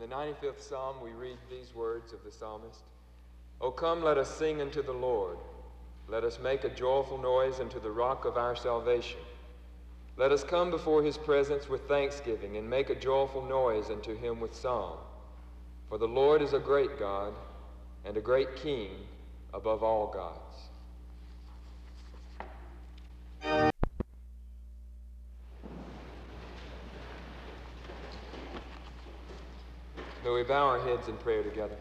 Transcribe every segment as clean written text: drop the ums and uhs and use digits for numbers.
the 95th Psalm, we read these words of the psalmist. O come, let us sing unto the Lord. Let us make a joyful noise unto the rock of our salvation. Let us come before his presence with thanksgiving and make a joyful noise unto him with song. For the Lord is a great God and a great King above all gods. May we bow our heads in prayer together.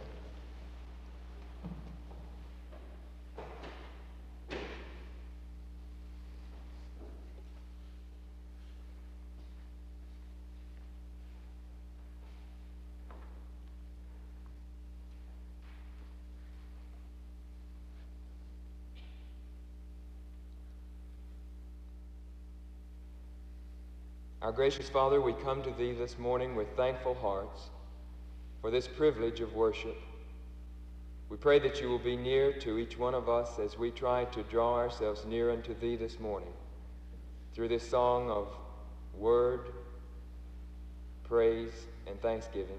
Our gracious Father, we come to Thee this morning with thankful hearts for this privilege of worship. We pray that You will be near to each one of us as we try to draw ourselves near unto Thee this morning through this song of word, praise, and thanksgiving.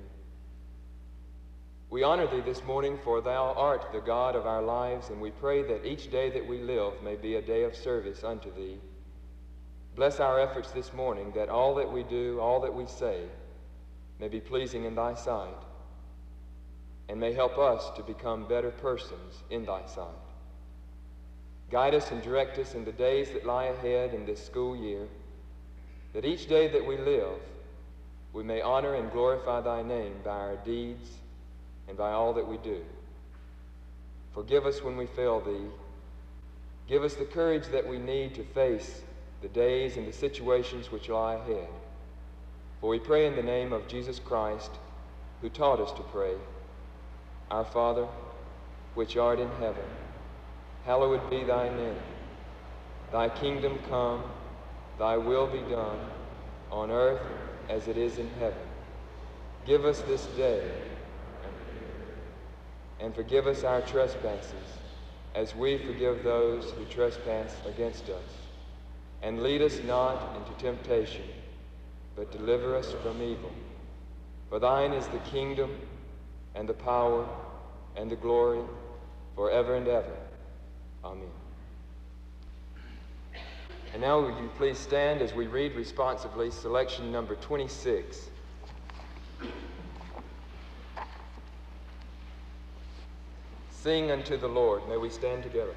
We honor Thee this morning, for Thou art the God of our lives, and we pray that each day that we live may be a day of service unto Thee. Bless our efforts this morning, that all that we do, all that we say, may be pleasing in Thy sight, and may help us to become better persons in Thy sight. Guide us and direct us in the days that lie ahead in this school year, that each day that we live, we may honor and glorify Thy name by our deeds and by all that we do. Forgive us when we fail Thee. Give us the courage that we need to face the days and the situations which lie ahead. For we pray in the name of Jesus Christ, who taught us to pray, Our Father, which art in heaven, hallowed be Thy name. Thy kingdom come, Thy will be done, on earth as it is in heaven. Give us this day, and forgive us our trespasses, as we forgive those who trespass against us. And lead us not into temptation, but deliver us from evil. For Thine is the kingdom, and the power, and the glory, forever and ever. Amen. And now will you please stand as we read responsively selection number 26. Sing unto the Lord. May we stand together.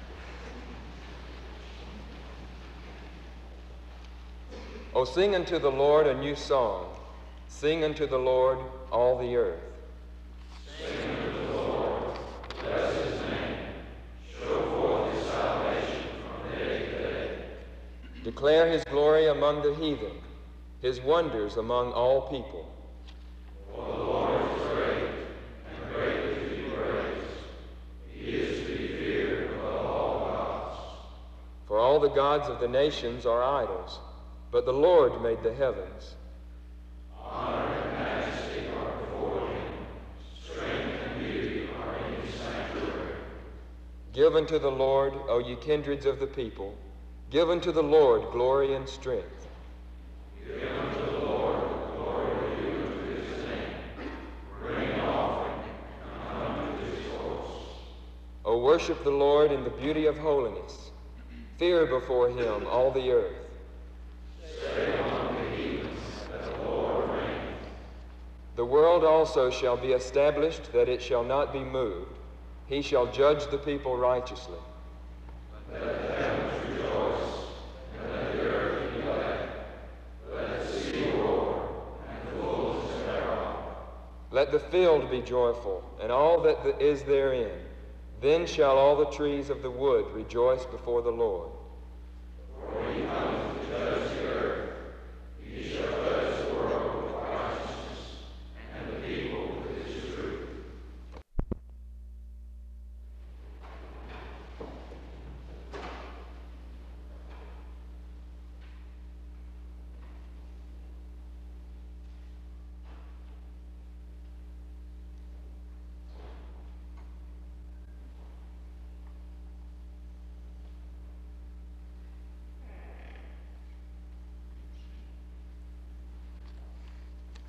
O sing unto the Lord a new song. Sing unto the Lord all the earth. Sing unto the Lord, bless his name. Show forth his salvation from day to day. Declare his glory among the heathen, his wonders among all people. For the Lord is great, and greatly to be praised. He is to be feared above all gods. For all the gods of the nations are idols, but the Lord made the heavens. Honor and majesty are before him. Strength and beauty are in his sanctuary. Give unto the Lord, O ye kindreds of the people, give unto the Lord glory and strength. Give unto the Lord the glory due unto his name. Bring an offering, and come to his courts. O worship the Lord in the beauty of holiness. Fear before him all the earth. Say among the heathens that the Lord reigneth. The world also shall be established, that it shall not be moved. He shall judge the people righteously. Let the heavens rejoice, and let the earth be glad. Let the sea roar, and the fullness thereof. Let the field be joyful, and all that is therein. Then shall all the trees of the wood rejoice before the Lord. For he cometh to judge the earth. He shall judge the world with righteousness, and the people with his truth.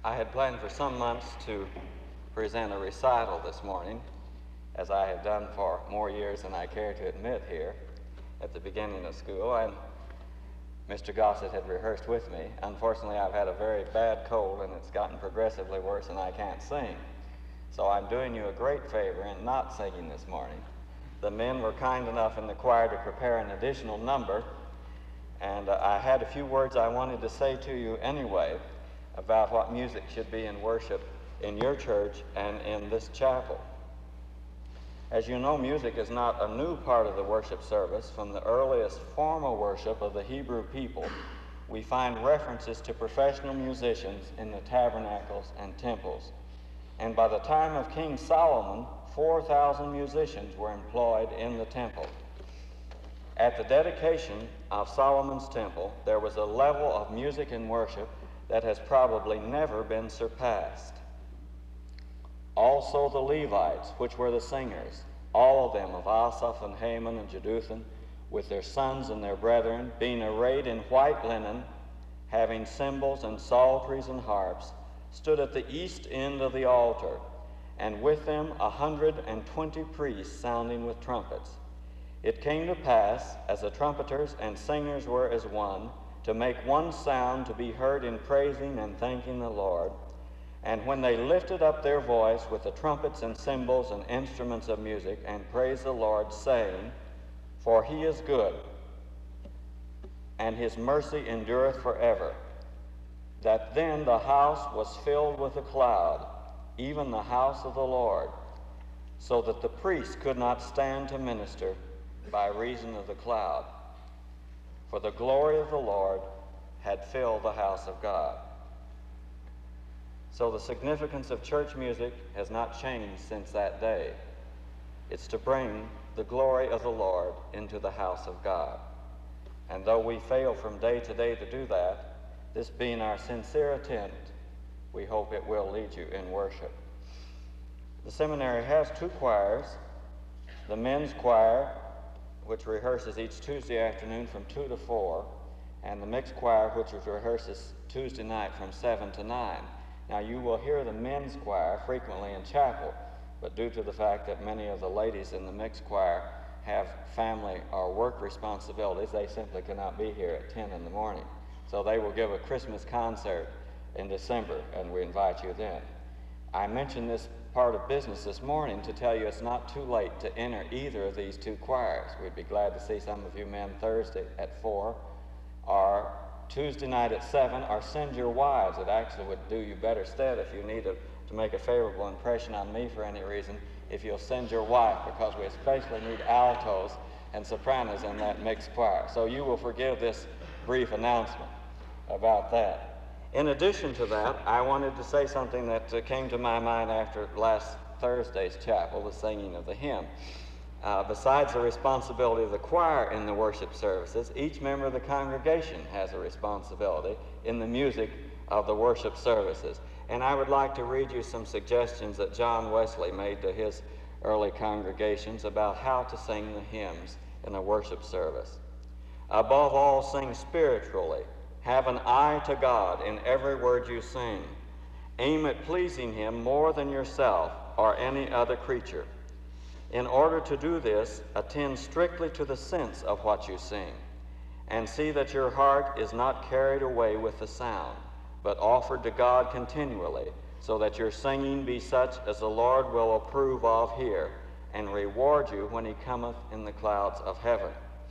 I had planned for some months to present a recital this morning, as I have done for more years than I care to admit here at the beginning of school, and Mr. Gossett had rehearsed with me. Unfortunately, I've had a very bad cold, and it's gotten progressively worse, and I can't sing. So I'm doing you a great favor in not singing this morning. The men were kind enough in the choir to prepare an additional number, and I had a few words I wanted to say to you anyway about what music should be in worship in your church and in this chapel. As you know, music is not a new part of the worship service. From the earliest formal worship of the Hebrew people, we find references to professional musicians in the tabernacles and temples. And by the time of King Solomon, 4,000 musicians were employed in the temple. At the dedication of Solomon's temple, there was a level of music and worship that has probably never been surpassed. Also the Levites, which were the singers, all of them of Asaph and Heman and Jeduthun, with their sons and their brethren, being arrayed in white linen, having cymbals and psalteries and harps, stood at the east end of the altar, and with them 120 priests sounding with trumpets. It came to pass, as the trumpeters and singers were as one, to make one sound to be heard in praising and thanking the Lord. And when they lifted up their voice with the trumpets and cymbals and instruments of music, and praised the Lord, saying, For he is good, and his mercy endureth forever, that then the house was filled with a cloud, even the house of the Lord, so that the priests could not stand to minister by reason of the cloud. For the glory of the Lord had filled the house of God. So the significance of church music has not changed since that day. It's to bring the glory of the Lord into the house of God. And though we fail from day to day to do that, this being our sincere attempt, we hope it will lead you in worship. The seminary has two choirs. The men's choir, which rehearses each Tuesday afternoon from 2 to 4, and the mixed choir, which rehearses Tuesday night from 7 to 9. Now, you will hear the men's choir frequently in chapel, but due to the fact that many of the ladies in the mixed choir have family or work responsibilities, they simply cannot be here at 10 in the morning. So they will give a Christmas concert in December, and we invite you then. I mentioned this part of business this morning to tell you it's not too late to enter either of these two choirs. We'd be glad to see some of you men Thursday at 4, or Tuesday night at 7, or send your wives. It actually would do you better stead if you need to make a favorable impression on me for any reason, if you'll send your wife, because we especially need altos and sopranos in that mixed choir. So you will forgive this brief announcement about that. In addition to that, I wanted to say something that came to my mind after last Thursday's chapel, the singing of the hymn. Besides the responsibility of the choir in the worship services, each member of the congregation has a responsibility in the music of the worship services. And I would like to read you some suggestions that John Wesley made to his early congregations about how to sing the hymns in a worship service. Above all, sing spiritually. Have an eye to God in every word you sing. Aim at pleasing Him more than yourself or any other creature. In order to do this, attend strictly to the sense of what you sing, and see that your heart is not carried away with the sound, but offered to God continually, so that your singing be such as the Lord will approve of here, and reward you when He cometh in the clouds of heaven.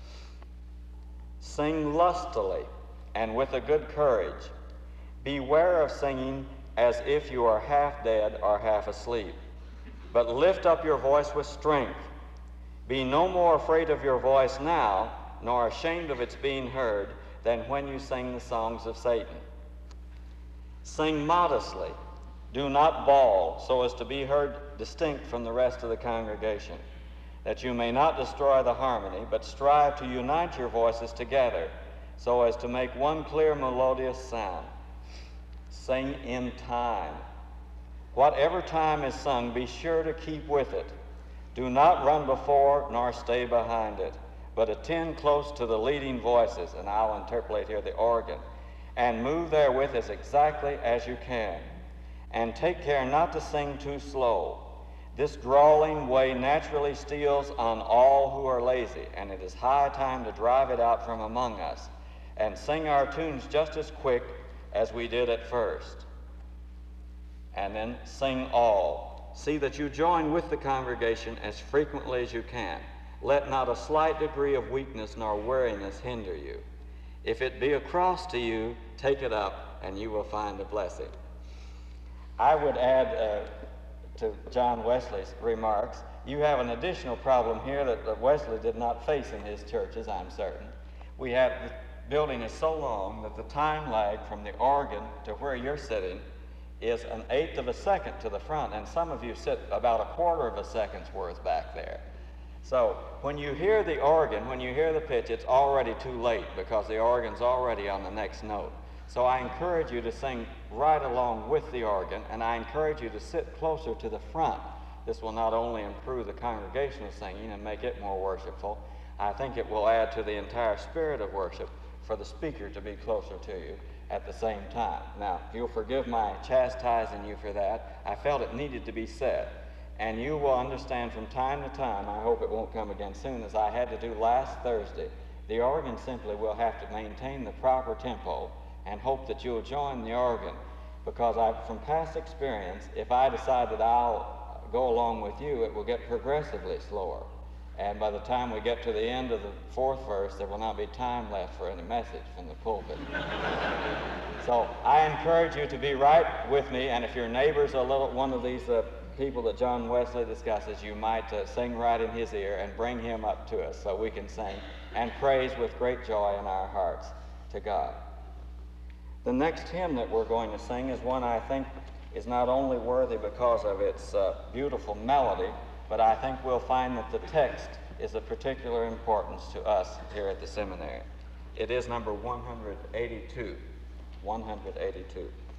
Sing lustily and with a good courage. Beware of singing as if you are half dead or half asleep, but lift up your voice with strength. Be no more afraid of your voice now, nor ashamed of its being heard, than when you sing the songs of Satan. Sing modestly. Do not bawl so as to be heard distinct from the rest of the congregation, that you may not destroy the harmony, but strive to unite your voices together so as to make one clear melodious sound. Sing in time. Whatever time is sung, be sure to keep with it. Do not run before nor stay behind it, but attend close to the leading voices, and I'll interpolate here the organ, and move therewith as exactly as you can. And take care not to sing too slow. This drawling way naturally steals on all who are lazy, and it is high time to drive it out from among us, and sing our tunes just as quick as we did at first. And then sing all. See that you join with the congregation as frequently as you can. Let not a slight degree of weakness nor weariness hinder you. If it be a cross to you, take it up, and you will find a blessing. I would add to John Wesley's remarks, you have an additional problem here that Wesley did not face in his churches, I'm certain. The building is so long that the time lag from the organ to where you're sitting is 1/8 of a second to the front, and some of you sit about 1/4 of a second's worth back there. So when you hear the organ, when you hear the pitch, it's already too late because the organ's already on the next note. So I encourage you to sing right along with the organ, and I encourage you to sit closer to the front. This will not only improve the congregational singing and make it more worshipful, I think it will add to the entire spirit of worship for the speaker to be closer to you at the same time. Now, you'll forgive my chastising you for that. I felt it needed to be said. And you will understand from time to time, I hope it won't come again soon, as I had to do last Thursday, the organ simply will have to maintain the proper tempo and hope that you'll join the organ, because from past experience, if I decide that I'll go along with you, it will get progressively slower. And by the time we get to the end of the 4th verse, there will not be time left for any message from the pulpit. So I encourage you to be right with me, and if your neighbor's one of these people that John Wesley discusses, you might sing right in his ear and bring him up to us so we can sing and praise with great joy in our hearts to God. The next hymn that we're going to sing is one I think is not only worthy because of its beautiful melody, but I think we'll find that the text is of particular importance to us here at the seminary. It is number 182. 182.